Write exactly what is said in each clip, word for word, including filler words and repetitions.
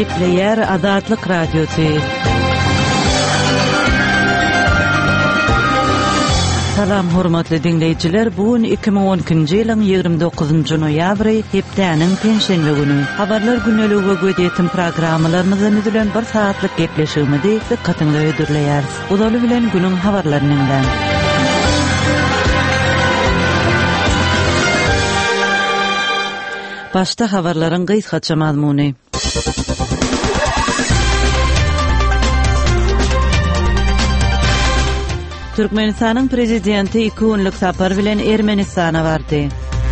Epleyer Azatlyk Radiosu. Salam hormatly dinleyijiler, bugün iki bin on ikinji ýylyň ýygrimi dokuzunjy noýabry, hepdeniň penşenbe güni. Habarlar günneligi gödetim programmalarymyzdan edilen bir saatlyk gepleşigimizi dikkatiňizde ödürleýäris. Udaly bilen günüň habarlarynyň. Başta habarlaryň gysgaça mazmuny. Türkmenistanyň prezidenti iki günlük sapar bilen Ermenistana bardy.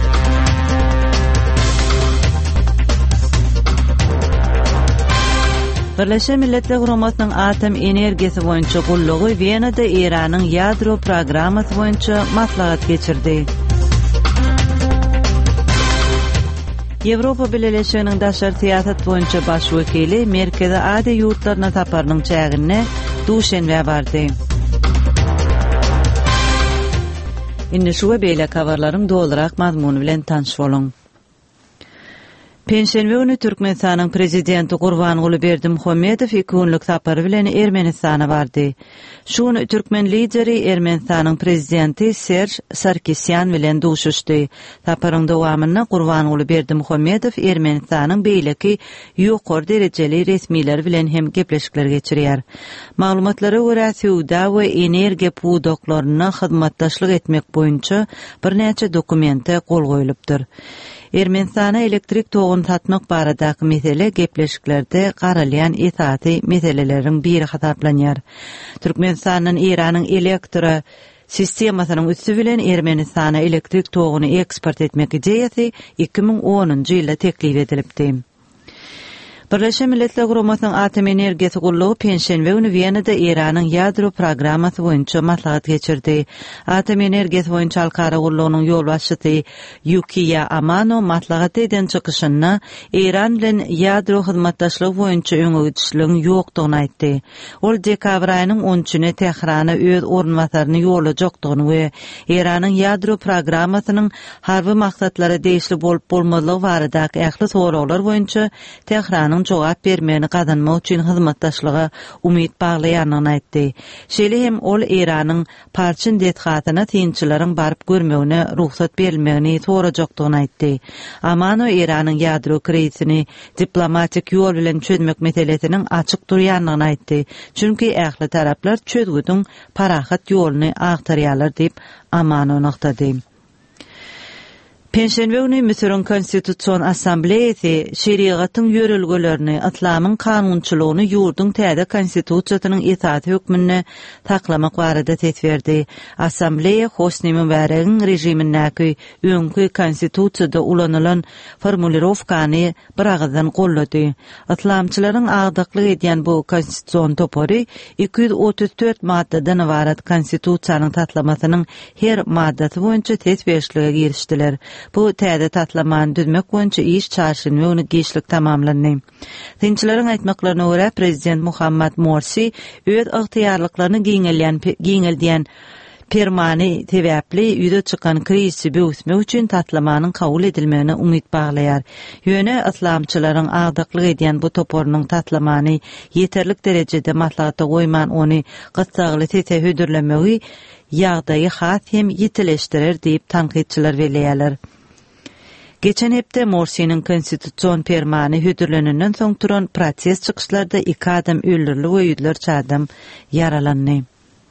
Birleşen Milletler Guramasynyň atom energiýasi boýunça gullugy Wienada Iranyň ýadro programmasy boýunça maslahat geçirdi. Ýewropa Birleşiginiň daşary siýasat boýunça baş wekili Merkeze Ady ýurtlaryna saparynyň çägine duşenbe bardy. Indi şu beýle habarlaryň dolarak mazmuny bilen tanış bolun. Penşenbe günü Türkmenistanyň prezidenti Gurbanguly Berdimuhammedow iki günlük sapary bilen Ermenistana bardy. Şu güni Türkmen lideri Ermenistanyň prezidenti Serj Sarkisyan bilen duşuşdy. Saparyň dowamyny Gurbanguly Berdimuhammedow Ermenistanyň beýleki ýokary derejeli resmiler bilen hem gepleşikler geçirýär. Maglumatlara görä suwda we energiýa pudoklaryna hyzmatdaşlyk etmek boýunça bir näçe dokumente gol goýulypdyr. Ermenistana elektrik toğun satmak baradaky mesele gepleşiklerde garalyan itaati meseleleriň biri hasaplanýar. Türkmenistanyň Iranyň elektro sistemasynyň üstü bilen Ermenistana elektrik toğuny eksport etmek ideýasy iki bin onunjy ýylda teklip edilipdi. Birleşen Milletler Guramasynyň atom energiýasi gullugy penşenbe günü Wienada Iranyň ýadro programmasy boýunça maslahat geçirdi. Atom energiýasi boýunça halkara gullugynyň ýol başçysy Yukiya Amano maslahat eden çykyşyna Iran bilen ýadro hyzmatdaşlygy boýunça öňüçlüğiň ýokdugyny aýtdy. Ol dekabr aýynyň on üçine Tehrana öz ornwasaryny ýolajakdygyny we Iranyň ýadro programmasynyň harby maksatlara değişli bolup bolmalygy baradaky ähli soralar boýunça Tehranyň jogap bermegini gazanmak üçin hyzmatdaşlyga umyt baglaýanyny aýtdy. Şeýle hem ol Iranyň parçyn detgatyna tynçylaryň baryp görmegine ruhsat berilmegini sorajakdygyny aýtdy. Amano Iranyň ýadro krizini diplomatik ýol bilen çözmek meselesiniň açyk durýanlygyny aýtdy. Çünki ähli taraplar çözgüdüň parahat ýoluny agtarýarlar diýip Amano noktady. Penşenbe günü Misir'in Konstitusiyon Assambleyesi şeriatyň ýörelgelerini, islamyň kanunçylygyny ýurdun täze konstitusiýasynyň itaati hökmüne taklamak barada tetberdi. Assambleýa Hosni Mübaregiň rejimindäki öňkü konstitusiýada ulanylan formulirovkany bir agzdan gollady. Islamçylaryň agdaklyk edýän bu konstitusiýon topary iki yüz otuz dört maddadan ibarat konstitusiýanyň tatlamasynyň her maddasy boýunça tetberişlige girişdiler. Bu täze tatlamany düzmek boýunça iş çarşyn we ony geçlik tamamlandy. Tinçilerin aýtmaklaryna görä prezident Muhammad Morsi öz ygtyýarlyklaryny giňelýän giňeldiýän permany tebäpli ýüze çykan krizi böwsmek üçin tatlamanyň kabul edilmegine umyt baglaýar. Ýöne islamçylaryň agdaklyk edýän bu topornyň tatlamany ýeterlik derejede maslahatda goýman ony gysgaly tete hödürlemegi ýagdaýy has hem ýetileşdirer diýip tanqidçiler belläýärler. Geçen hepde Morsi'nin konstitusiyon permany hödürlenenden soň turan proses çykyşlarda iki adam öldürildi we ýüzlerçe adam yaralandy.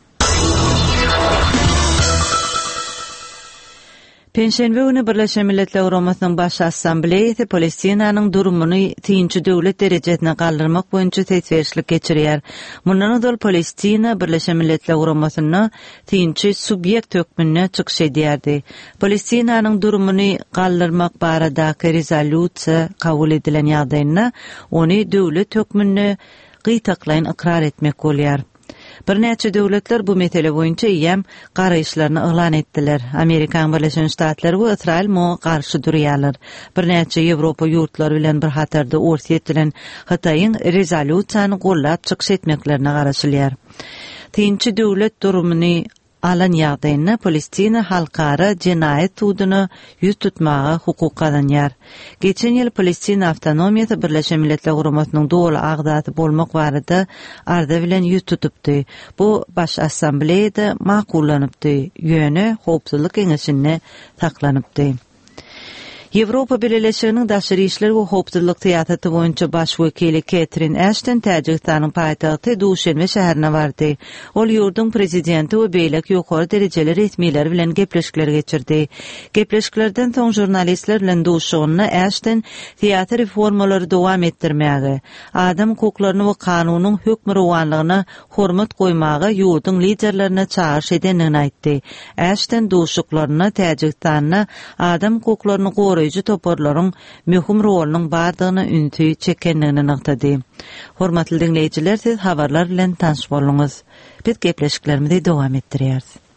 Penşenbe günü Birleşen Milletler Guramasynyň baş assambleýasy Palestinanyň durumuny tynçy döwlet derejesine galdyrmak boýunça tetberişlik geçirýär. Mundan dol Palestina Birleşen Milletler Guramasynyň tynçy subýekt hökmüne çykyş edýärdi. Palestinanyň durumuny galdyrmak baradaky rezolýusiýa kabul edilen ýagdaýynda ony döwlet hökmüne gytaklaýyn ikrar etmek bolýar. Bir näçe döwletler bu mesele boýunça ýem garaýşlaryny elan etdiler. Amerikan Birleşen Ştatlary we Israil moňa garşy durýarlar. Bir näçe Ýewropa ýurtlary bilen bir hatarda orta etilen Hataýyň rezolýusiýany gollap çykyş etmeklerine garaşylýar. Tinçi döwlet durumuny alan ýagdaýyna Palestina halkara jinayet tuduny ýüz tutmagy hukuk kazanýar. Geçen ýyl Palestina Awtonomiýasy Birleşen Milletler Guramatynyň dowla agdaty bolmak barada arda bilen ýüz tutupdy. Bu baş assambleýada makullanypdy. Ýöne howpsuzlyk Keňeşinde taklanypdy. Ýewropa Birleşiginiň daşary işler we howpsuzlyk syýasaty boýunça baş wekili Catherine Ashton Täjikistanyň paýtagty Duşanbe şäherine bardy. Ol ýurdun prezidenti we beýlek ýokary derejeli resmiler bilen gepleşikler geçirdi. Gepleşiklerden soň jurnalistler bilen duşugyny Ashton syýasy reformalary dowam etdirmäge, adam hukuklaryny we kanunyň hökm rowanlygyna hormat goýmagy ýurdun liderlerine çağırş edenini aýtdy. Ashton duşuklaryna Täjikistanna adam hukuklaryny goraýjy toporlaryň möhüm rolunyň bardygyny ünti çekenligini naqtady. Hormatly dinleýijiler, siz habarlar bilen tanış bolunuz. Biz gepleşiklerimizi dowam etdirýäris.